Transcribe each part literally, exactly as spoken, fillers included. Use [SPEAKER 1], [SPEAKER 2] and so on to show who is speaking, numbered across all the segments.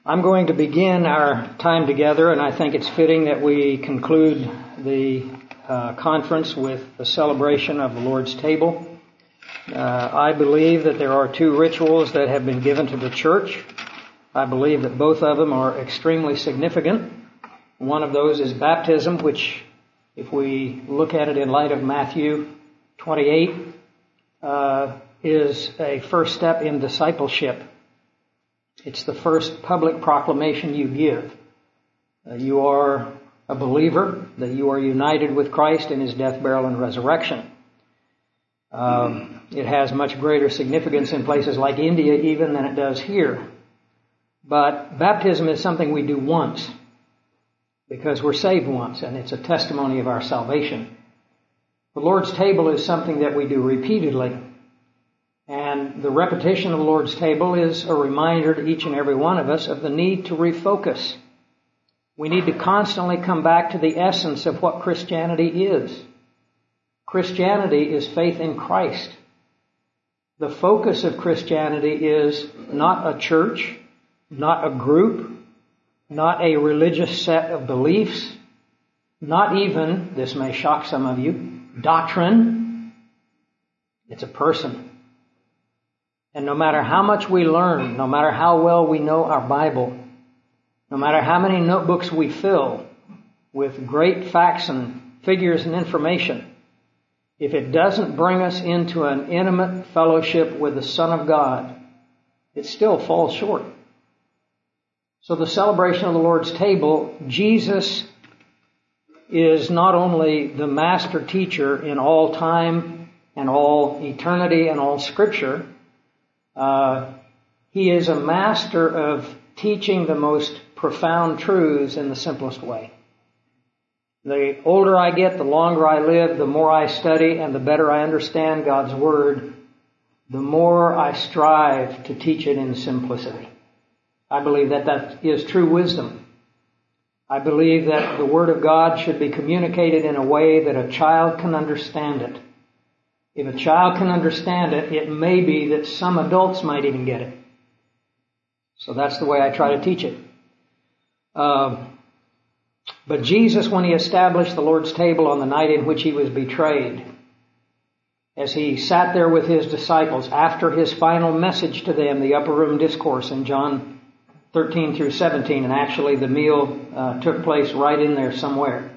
[SPEAKER 1] I'm going to begin our time together, and I think it's fitting that we conclude the uh, conference with the celebration of the Lord's table. Uh, I believe that there are two rituals that have been given to the church. I believe that both of them are extremely significant. One of those is baptism, which, if we look at it in light of Matthew twenty-eight, uh, is a first step in discipleship. It's the first public proclamation you give. Uh, you are a believer, that you are united with Christ in His death, burial, and resurrection. Um, it has much greater significance in places like India even than it does here. But baptism is something we do once, because we're saved once, and it's a testimony of our salvation. The Lord's table is something that we do repeatedly. And the repetition of the Lord's table is a reminder to each and every one of us of the need to refocus. We need to constantly come back to the essence of what Christianity is. Christianity is faith in Christ. The focus of Christianity is not a church, not a group, not a religious set of beliefs, not even, this may shock some of you, doctrine. It's a person. And no matter how much we learn, no matter how well we know our Bible, no matter how many notebooks we fill with great facts and figures and information, if it doesn't bring us into an intimate fellowship with the Son of God, it still falls short. So the celebration of the Lord's table, Jesus is not only the master teacher in all time and all eternity and all Scripture, Uh, he is a master of teaching the most profound truths in the simplest way. The older I get, the longer I live, the more I study, and the better I understand God's Word, the more I strive to teach it in simplicity. I believe that that is true wisdom. I believe that the Word of God should be communicated in a way that a child can understand it. If a child can understand it, it may be that some adults might even get it. So that's the way I try to teach it. Uh, but Jesus, when He established the Lord's table on the night in which He was betrayed, as He sat there with His disciples after His final message to them, the upper room discourse in John thirteen through seventeen, and actually the meal uh, took place right in there somewhere.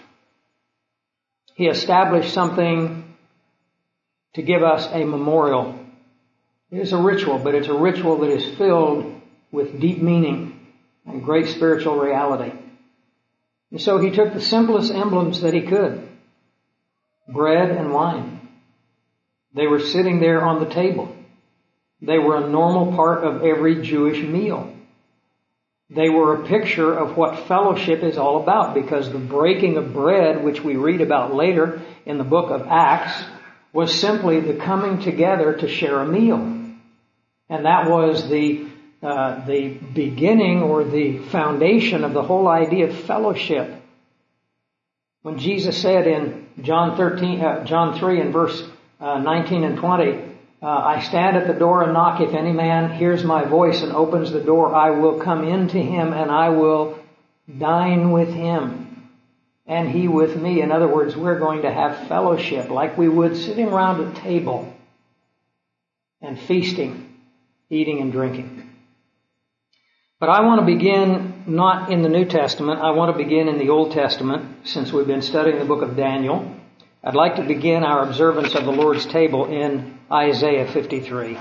[SPEAKER 1] He established something to give us a memorial. It is a ritual, but it's a ritual that is filled with deep meaning and great spiritual reality. And so He took the simplest emblems that He could. Bread and wine. They were sitting there on the table. They were a normal part of every Jewish meal. They were a picture of what fellowship is all about, because the breaking of bread, which we read about later in the book of Acts, was simply the coming together to share a meal. And that was the uh, the beginning or the foundation of the whole idea of fellowship. When Jesus said in John thirteen, uh, John three and verse uh, nineteen and twenty, uh, I stand at the door and knock. If any man hears my voice and opens the door, I will come into him and I will dine with him, and he with me. In other words, we're going to have fellowship like we would sitting around a table and feasting, eating and drinking. But I want to begin not in the New Testament. I want to begin in the Old Testament, since we've been studying the book of Daniel. I'd like to begin our observance of the Lord's table in Isaiah fifty-three.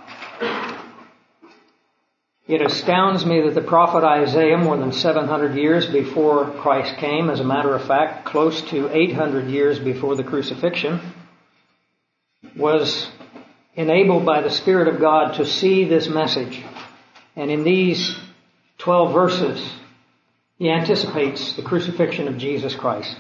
[SPEAKER 1] It astounds me that the prophet Isaiah, more than seven hundred years before Christ came, as a matter of fact, close to eight hundred years before the crucifixion, was enabled by the Spirit of God to see this message. And in these twelve verses, he anticipates the crucifixion of Jesus Christ.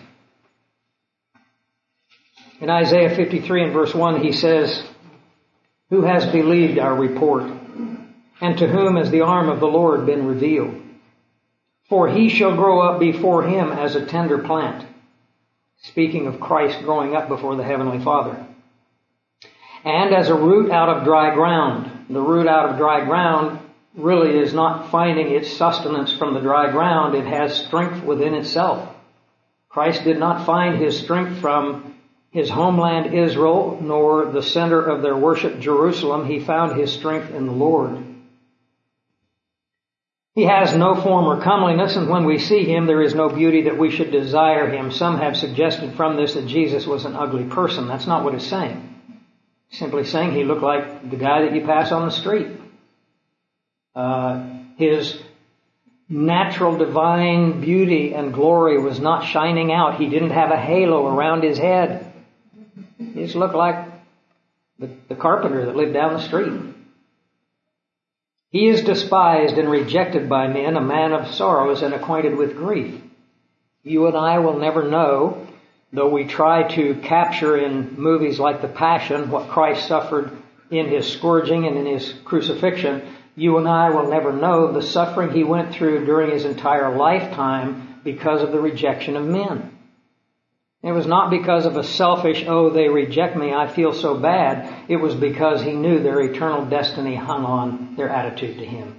[SPEAKER 1] In Isaiah fifty-three and verse one, he says, "Who has believed our report? And to whom has the arm of the Lord been revealed? For he shall grow up before him as a tender plant." Speaking of Christ growing up before the Heavenly Father. "And as a root out of dry ground." The root out of dry ground really is not finding its sustenance from the dry ground. It has strength within itself. Christ did not find his strength from his homeland Israel, nor the center of their worship Jerusalem. He found his strength in the Lord. He has no form or comeliness, and when we see him, there is no beauty that we should desire him. Some have suggested from this that Jesus was an ugly person. That's not what it's saying. It's simply saying he looked like the guy that you pass on the street. Uh, his natural divine beauty and glory was not shining out. He didn't have a halo around his head. He just looked like the, the carpenter that lived down the street. He is despised and rejected by men, a man of sorrows and acquainted with grief. You and I will never know, though we try to capture in movies like The Passion what Christ suffered in his scourging and in his crucifixion. You and I will never know the suffering he went through during his entire lifetime because of the rejection of men. It was not because of a selfish, oh, they reject me, I feel so bad. It was because he knew their eternal destiny hung on their attitude to him.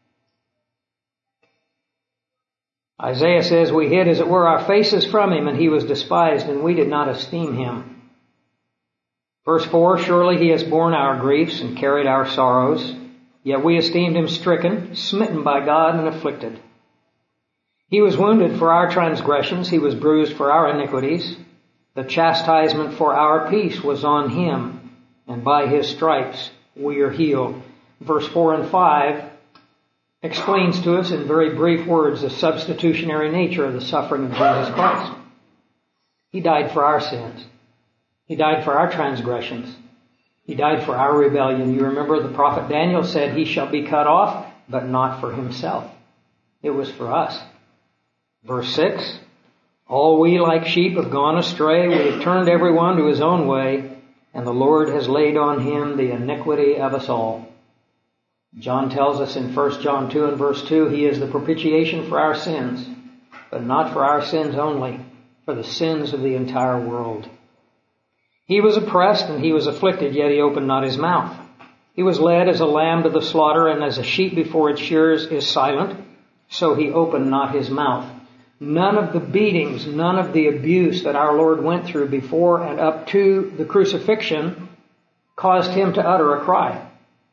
[SPEAKER 1] Isaiah says, we hid as it were our faces from him, and he was despised, and we did not esteem him. Verse four, surely he has borne our griefs and carried our sorrows, yet we esteemed him stricken, smitten by God, and afflicted. He was wounded for our transgressions, he was bruised for our iniquities. The chastisement for our peace was on him, and by his stripes we are healed. Verse four and five explains to us in very brief words the substitutionary nature of the suffering of Jesus Christ. He died for our sins. He died for our transgressions. He died for our rebellion. You remember the prophet Daniel said, he shall be cut off, but not for himself. It was for us. Verse six, all we like sheep have gone astray. We have turned everyone to his own way, and the Lord has laid on him the iniquity of us all. John tells us in First John two and verse two, he is the propitiation for our sins, but not for our sins only, for the sins of the entire world. He was oppressed and he was afflicted, yet he opened not his mouth. He was led as a lamb to the slaughter, and as a sheep before its shearers is silent, so he opened not his mouth. None of the beatings, none of the abuse that our Lord went through before and up to the crucifixion caused him to utter a cry.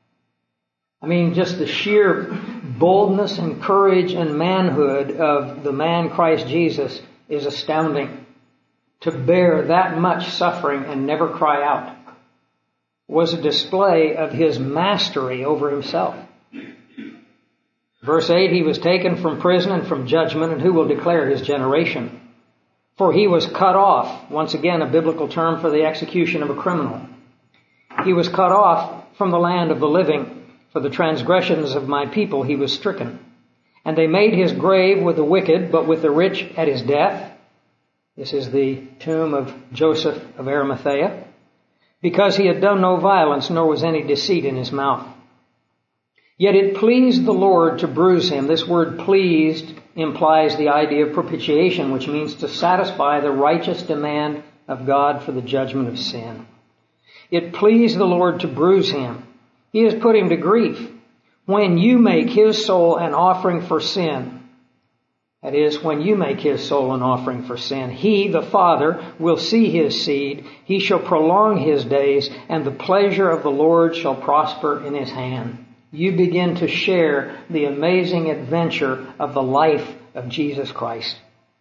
[SPEAKER 1] I mean, just the sheer boldness and courage and manhood of the man Christ Jesus is astounding. To bear that much suffering and never cry out was a display of his mastery over himself. Verse eight, he was taken from prison and from judgment, and who will declare his generation? For he was cut off, once again a biblical term for the execution of a criminal. He was cut off from the land of the living. For the transgressions of my people he was stricken. And they made his grave with the wicked, but with the rich at his death. This is the tomb of Joseph of Arimathea. Because he had done no violence, nor was any deceit in his mouth. Yet it pleased the Lord to bruise him. This word pleased implies the idea of propitiation, which means to satisfy the righteous demand of God for the judgment of sin. It pleased the Lord to bruise him. He has put him to grief. When you make his soul an offering for sin, that is, when you make his soul an offering for sin, he, the Father, will see his seed. He shall prolong his days, and the pleasure of the Lord shall prosper in his hand. You begin to share the amazing adventure of the life of Jesus Christ.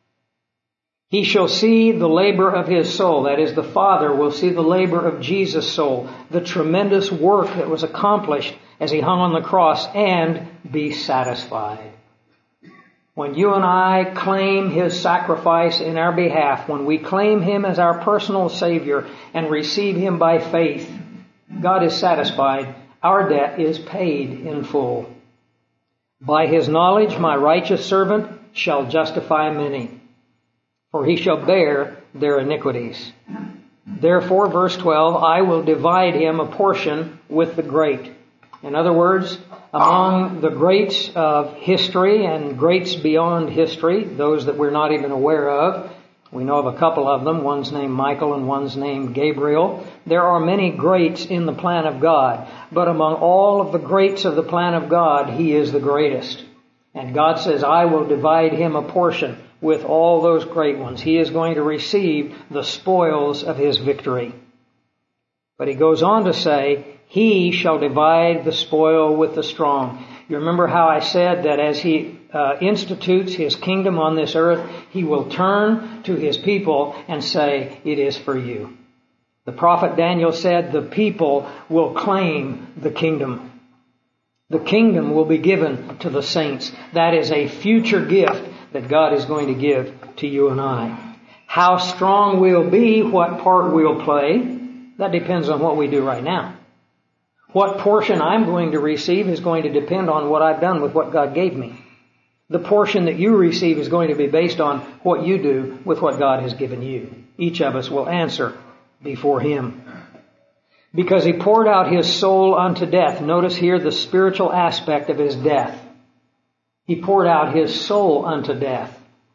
[SPEAKER 1] He shall see the labor of his soul. That is, the Father will see the labor of Jesus' soul, the tremendous work that was accomplished as he hung on the cross, and be satisfied. When you and I claim his sacrifice in our behalf, when we claim him as our personal Savior and receive him by faith, God is satisfied. Our debt is paid in full. By his knowledge, my righteous servant shall justify many, for he shall bear their iniquities. Therefore, verse twelve, I will divide him a portion with the great. In other words, among the greats of history and greats beyond history, those that we're not even aware of, We know of a couple of them. One's named Michael and one's named Gabriel. There are many greats in the plan of God. But among all of the greats of the plan of God, he is the greatest. And God says, I will divide him a portion with all those great ones. He is going to receive the spoils of his victory. But he goes on to say, he shall divide the spoil with the strong. You remember how I said that as he uh, institutes his kingdom on this earth, he will turn to his people and say, it is for you. The prophet Daniel said, the people will claim the kingdom. The kingdom will be given to the saints. That is a future gift that God is going to give to you and I. How strong we'll be, what part we'll play, that depends on what we do right now. What portion I'm going to receive is going to depend on what I've done with what God gave me. The portion that you receive is going to be based on what you do with what God has given you. Each of us will answer before him. Because he poured out his soul unto death. Notice here the spiritual aspect of his death. He poured out his soul unto death.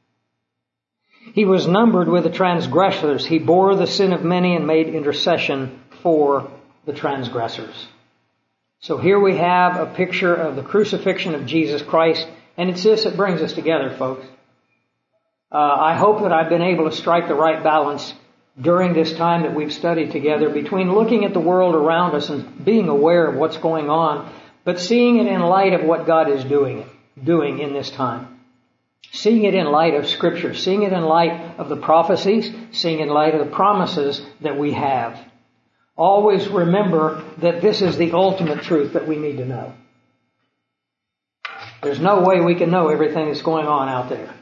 [SPEAKER 1] He was numbered with the transgressors. He bore the sin of many and made intercession for the transgressors. So here we have a picture of the crucifixion of Jesus Christ, and it's this that brings us together, folks. Uh, I hope that I've been able to strike the right balance during this time that we've studied together between looking at the world around us and being aware of what's going on, but seeing it in light of what God is doing, doing in this time. Seeing it in light of Scripture, seeing it in light of the prophecies, seeing it in light of the promises that we have. Always remember that this is the ultimate truth that we need to know. There's no way we can know everything that's going on out there.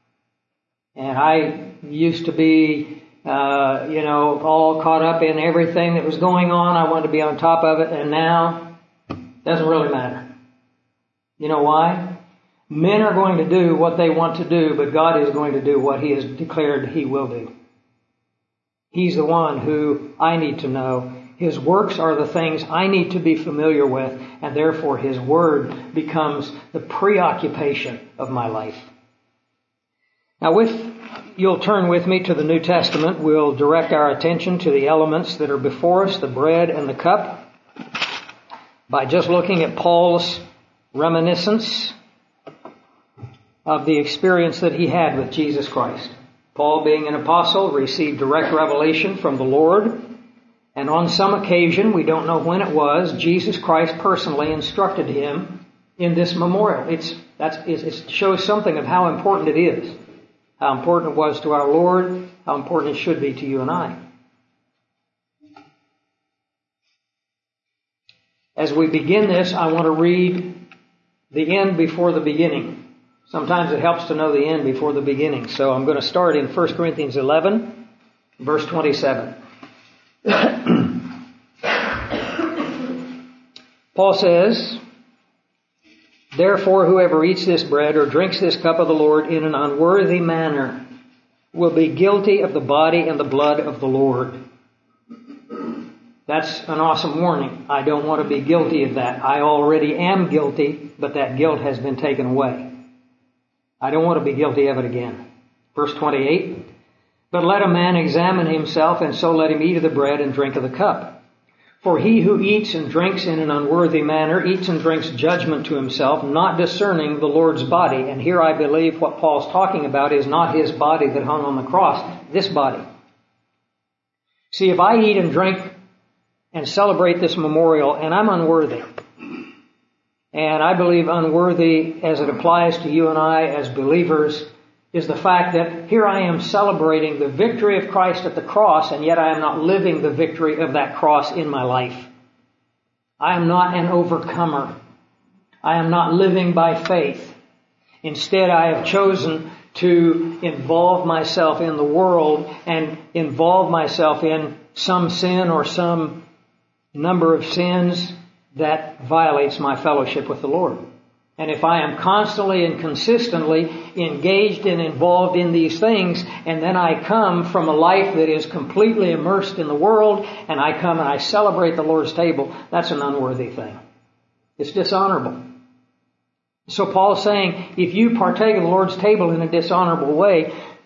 [SPEAKER 1] And I used to be, uh, you know, all caught up in everything that was going on. I wanted to be on top of it, and now it doesn't really matter. You know why? Men are going to do what they want to do, but God is going to do what he has declared he will do. He's the one who I need to know. His works are the things I need to be familiar with, and therefore his word becomes the preoccupation of my life. Now, with you'll turn with me to the New Testament, we'll direct our attention to the elements that are before us, the bread and the cup, by just looking at Paul's reminiscence of the experience that he had with Jesus Christ. Paul, being an apostle, received direct revelation from the Lord. And on some occasion, we don't know when it was, Jesus Christ personally instructed him in this memorial. It's, that's, it shows something of how important it is. How important it was to our Lord. How important it should be to you and I. As we begin this, I want to read the end before the beginning. Sometimes it helps to know the end before the beginning. So I'm going to start in First Corinthians eleven, verse twenty-seven. Paul says, therefore whoever eats this bread or drinks this cup of the Lord in an unworthy manner will be guilty of the body and the blood of the Lord. That's an awesome warning. I don't want to be guilty of that. I already am guilty, but that guilt has been taken away. I don't want to be guilty of it again. Verse twenty-eight, but let a man examine himself, and so let him eat of the bread and drink of the cup. For he who eats and drinks in an unworthy manner eats and drinks judgment to himself, not discerning the Lord's body. And here I believe what Paul's talking about is not his body that hung on the cross, this body. See, if I eat and drink and celebrate this memorial, and I'm unworthy, and I believe unworthy as it applies to you and I as believers, is the fact that here I am celebrating the victory of Christ at the cross, and yet I am not living the victory of that cross in my life. I am not an overcomer. I am not living by faith. Instead, I have chosen to involve myself in the world and involve myself in some sin or some number of sins that violates my fellowship with the Lord. And if I am constantly and consistently engaged and involved in these things, and then I come from a life that is completely immersed in the world, and I come and I celebrate the Lord's table, that's an unworthy thing. It's dishonorable. So Paul's saying, if you partake of the Lord's table in a dishonorable way,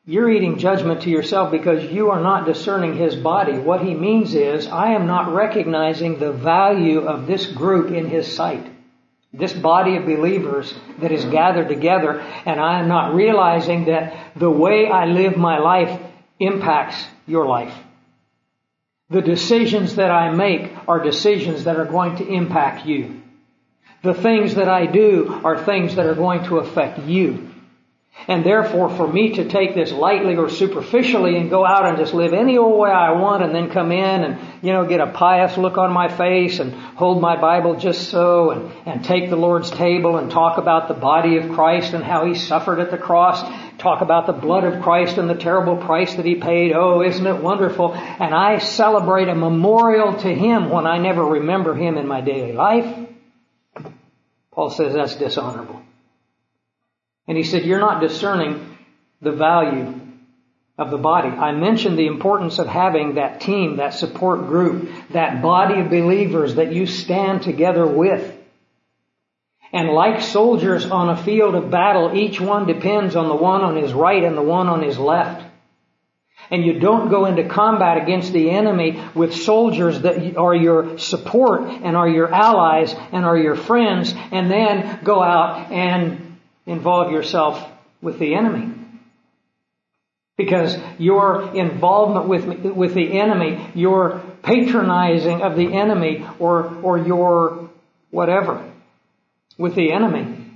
[SPEAKER 1] you're eating judgment to yourself because you are not discerning His body. What He means is, I am not recognizing the value of this group in His sight. This body of believers that is gathered together, and I am not realizing that the way I live my life impacts your life. The decisions that I make are decisions that are going to impact you. The things that I do are things that are going to affect you. And therefore, for me to take this lightly or superficially and go out and just live any old way I want and then come in and, you know, get a pious look on my face and hold my Bible just so and, and take the Lord's table and talk about the body of Christ and how He suffered at the cross, talk about the blood of Christ and the terrible price that He paid. Oh, isn't it wonderful? And I celebrate a memorial to Him when I never remember Him in my daily life. Paul says that's dishonorable. And he said, you're not discerning the value of the body. I mentioned the importance of having that team, that support group, that body of believers that you stand together with. And like soldiers on a field of battle, each one depends on the one on his right and the one on his left. And you don't go into combat against the enemy with soldiers that are your support and are your allies and are your friends, and then go out and involve yourself with the enemy. Because your involvement with with the enemy, your patronizing of the enemy, or or your whatever with the enemy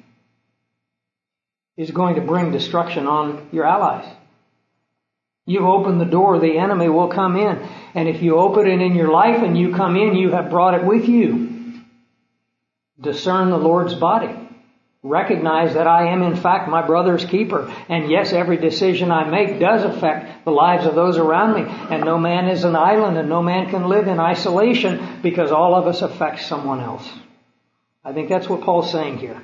[SPEAKER 1] is going to bring destruction on your allies. You open the door, the enemy will come in. And if you open it in your life and you come in, you have brought it with you. Discern the Lord's body. Recognize that I am in fact my brother's keeper. And yes, every decision I make does affect the lives of those around me. And no man is an island and no man can live in isolation because all of us affect someone else. I think that's what Paul's saying here.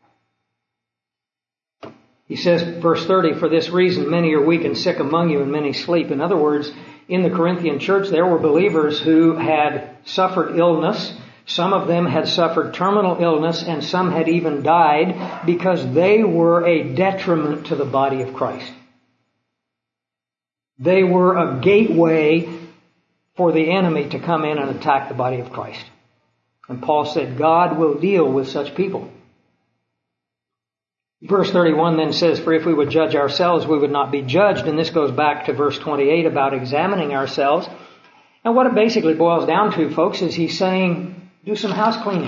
[SPEAKER 1] He says, verse thirty, for this reason many are weak and sick among you and many sleep. In other words, in the Corinthian church there were believers who had suffered illness. Some of them had suffered terminal illness and some had even died because they were a detriment to the body of Christ. They were a gateway for the enemy to come in and attack the body of Christ. And Paul said, God will deal with such people. Verse thirty-one then says, for if we would judge ourselves, we would not be judged. And this goes back to verse twenty-eight about examining ourselves. And what it basically boils down to, folks, is he's saying, do some house cleaning.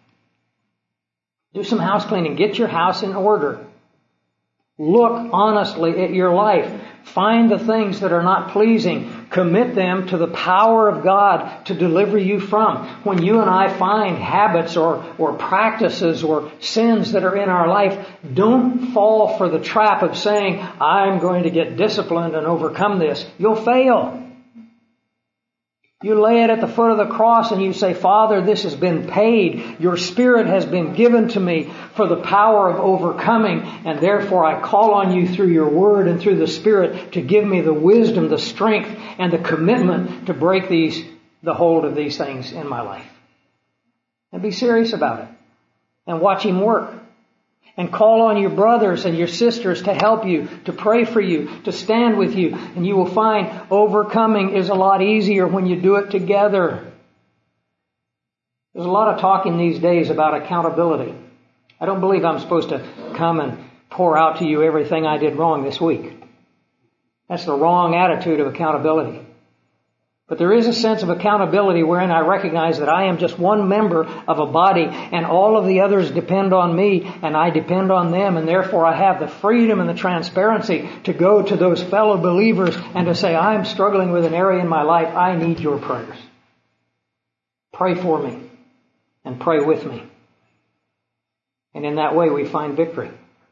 [SPEAKER 1] Do some house cleaning. Get your house in order. Look honestly at your life. Find the things that are not pleasing. Commit them to the power of God to deliver you from. When you and I find habits or, or practices or sins that are in our life, don't fall for the trap of saying, I'm going to get disciplined and overcome this. You'll fail. You lay it at the foot of the cross and you say, Father, this has been paid. Your Spirit has been given to me for the power of overcoming. And therefore I call on you through your Word and through the Spirit to give me the wisdom, the strength, and the commitment to break these, the hold of these things in my life. And be serious about it. And watch Him work. And call on your brothers and your sisters to help you, to pray for you, to stand with you. And you will find overcoming is a lot easier when you do it together. There's a lot of talking these days about accountability. I don't believe I'm supposed to come and pour out to you everything I did wrong this week. That's the wrong attitude of accountability. But there is a sense of accountability wherein I recognize that I am just one member of a body and all of the others depend on me and I depend on them, and therefore I have the freedom and the transparency to go to those fellow believers and to say, I'm struggling with an area in my life. I need your prayers. Pray for me and pray with me. And in that way we find victory.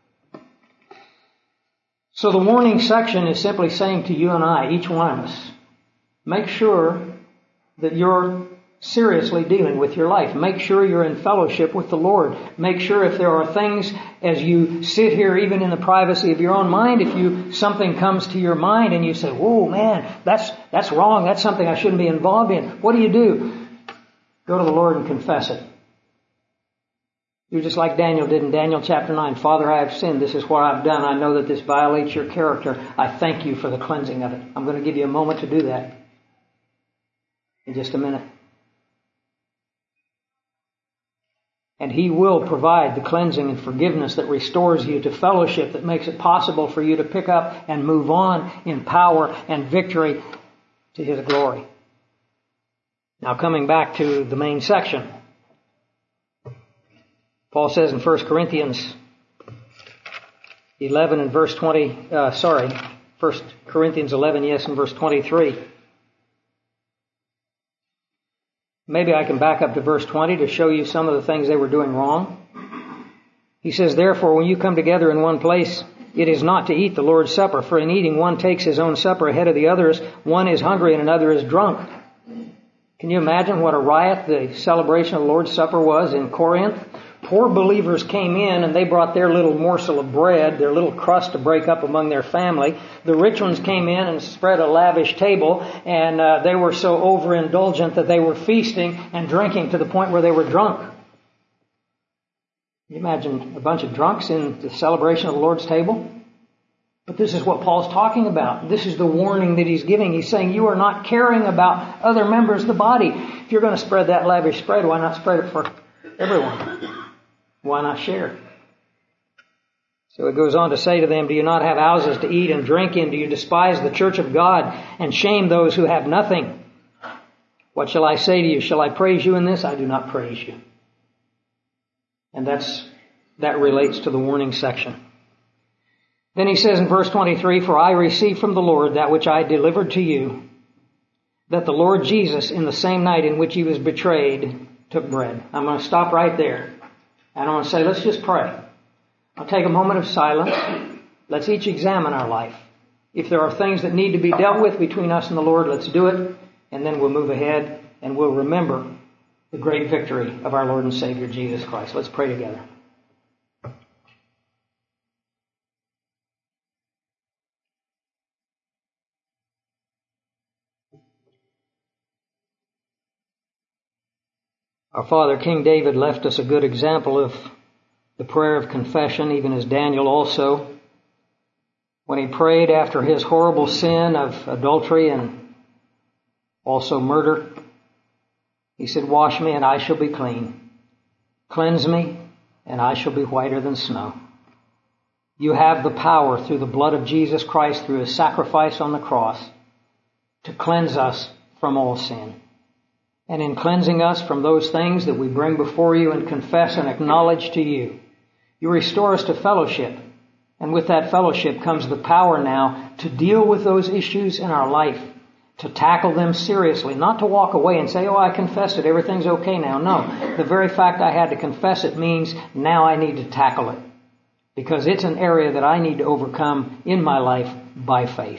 [SPEAKER 1] So the warning section is simply saying to you and I, each one of us, make sure that you're seriously dealing with your life. Make sure you're in fellowship with the Lord. Make sure if there are things as you sit here, even in the privacy of your own mind, if you something comes to your mind and you say, whoa, man, that's that's wrong. That's something I shouldn't be involved in. What do you do? Go to the Lord and confess it. Do just like Daniel did in Daniel chapter nine. Father, I have sinned. This is what I've done. I know that this violates your character. I thank you for the cleansing of it. I'm going to give you a moment to do that in just a minute. And He will provide the cleansing and forgiveness that restores you to fellowship, that makes it possible for you to pick up and move on in power and victory to His glory. Now coming back to the main section. Paul says in First Corinthians eleven and verse twenty, uh, sorry, First Corinthians eleven, yes, and verse twenty-three. Maybe I can back up to verse twenty to show you some of the things they were doing wrong. He says, therefore, when you come together in one place, it is not to eat the Lord's Supper, for in eating one takes his own supper ahead of the others. One is hungry and another is drunk. Can you imagine what a riot the celebration of the Lord's Supper was in Corinth? Poor believers came in and they brought their little morsel of bread, their little crust to break up among their family. The rich ones came in and spread a lavish table, and uh, they were so overindulgent that they were feasting and drinking to the point where they were drunk. Can you imagine a bunch of drunks in the celebration of the Lord's table? But this is what Paul's talking about. This is the warning that he's giving. He's saying you are not caring about other members of the body. If you're going to spread that lavish spread, why not spread it for everyone? Why not share? So it goes on to say to them, do you not have houses to eat and drink in? Do you despise the church of God and shame those who have nothing? What shall I say to you? Shall I praise you in this? I do not praise you. And that's that relates to the warning section. Then he says in verse twenty-three, for I received from the Lord that which I delivered to you, that the Lord Jesus, in the same night in which he was betrayed, took bread. I'm going to stop right there. And I want to say, let's just pray. I'll take a moment of silence. Let's each examine our life. If there are things that need to be dealt with between us and the Lord, let's do it. And then we'll move ahead and we'll remember the great victory of our Lord and Savior, Jesus Christ. Let's pray together. Our father, King David, left us a good example of the prayer of confession, even as Daniel also. When he prayed after his horrible sin of adultery and also murder, he said, wash me and I shall be clean. Cleanse me and I shall be whiter than snow. You have the power through the blood of Jesus Christ, through his sacrifice on the cross, to cleanse us from all sin. And in cleansing us from those things that we bring before you and confess and acknowledge to you, you restore us to fellowship. And with that fellowship comes the power now to deal with those issues in our life, to tackle them seriously, not to walk away and say, oh, I confessed it, everything's okay now. No, the very fact I had to confess it means now I need to tackle it, because it's an area that I need to overcome in my life by faith.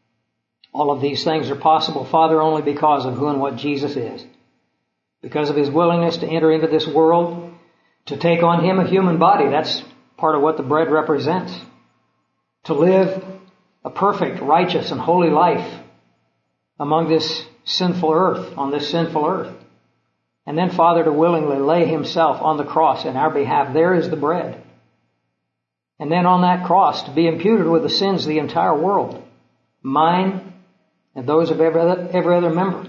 [SPEAKER 1] All of these things are possible, Father, only because of who and what Jesus is. Because of his willingness to enter into this world, to take on him a human body. That's part of what the bread represents. To live a perfect, righteous, and holy life among this sinful earth, on this sinful earth. And then, Father, to willingly lay himself on the cross in our behalf. There is the bread. And then on that cross, to be imputed with the sins of the entire world. Mine and those of every other, every other member.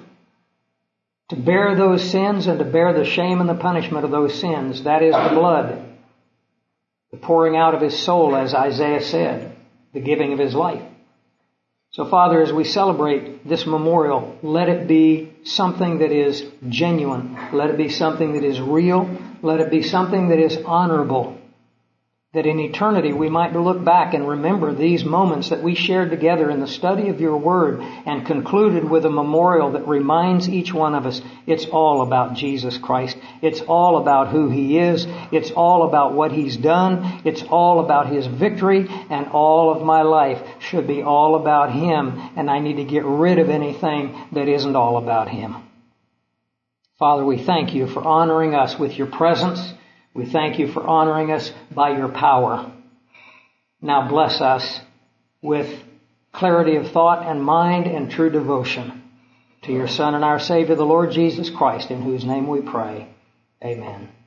[SPEAKER 1] To bear those sins and to bear the shame and the punishment of those sins. That is the blood. The pouring out of his soul, as Isaiah said. The giving of his life. So, Father, as we celebrate this memorial, let it be something that is genuine. Let it be something that is real. Let it be something that is honorable. That in eternity we might look back and remember these moments that we shared together in the study of your word, and concluded with a memorial that reminds each one of us it's all about Jesus Christ. It's all about who he is. It's all about what he's done. It's all about his victory, and all of my life should be all about him, and I need to get rid of anything that isn't all about him. Father, we thank you for honoring us with your presence. We thank you for honoring us by your power. Now bless us with clarity of thought and mind and true devotion to your Son and our Savior, the Lord Jesus Christ, in whose name we pray. Amen.